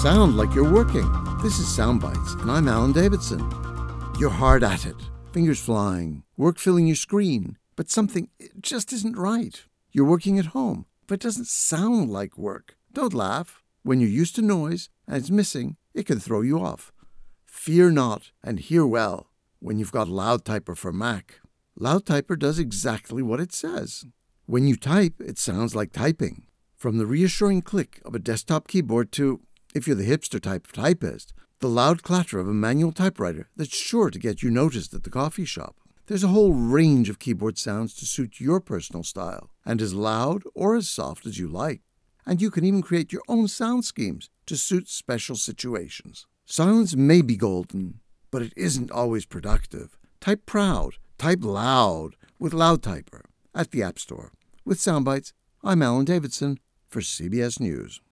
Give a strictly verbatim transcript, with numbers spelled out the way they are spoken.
sound like you're working. This is Soundbites, and I'm Alan Davidson. You're hard at it, fingers flying, work filling your screen, but something just isn't right. You're working at home, but it doesn't sound like work. Don't laugh. When you're used to noise and it's missing, it can throw you off. Fear not and hear well when you've got LoudTyper for Mac. LoudTyper does exactly what it says. When you type, it sounds like typing. From the reassuring click of a desktop keyboard to, if you're the hipster type of typist, the loud clatter of a manual typewriter that's sure to get you noticed at the coffee shop. There's a whole range of keyboard sounds to suit your personal style, and as loud or as soft as you like. And you can even create your own sound schemes to suit special situations. Silence may be golden, but it isn't always productive. Type proud, type loud with LoudTyper at the App Store. With Soundbites, I'm Alan Davidson for C B S News.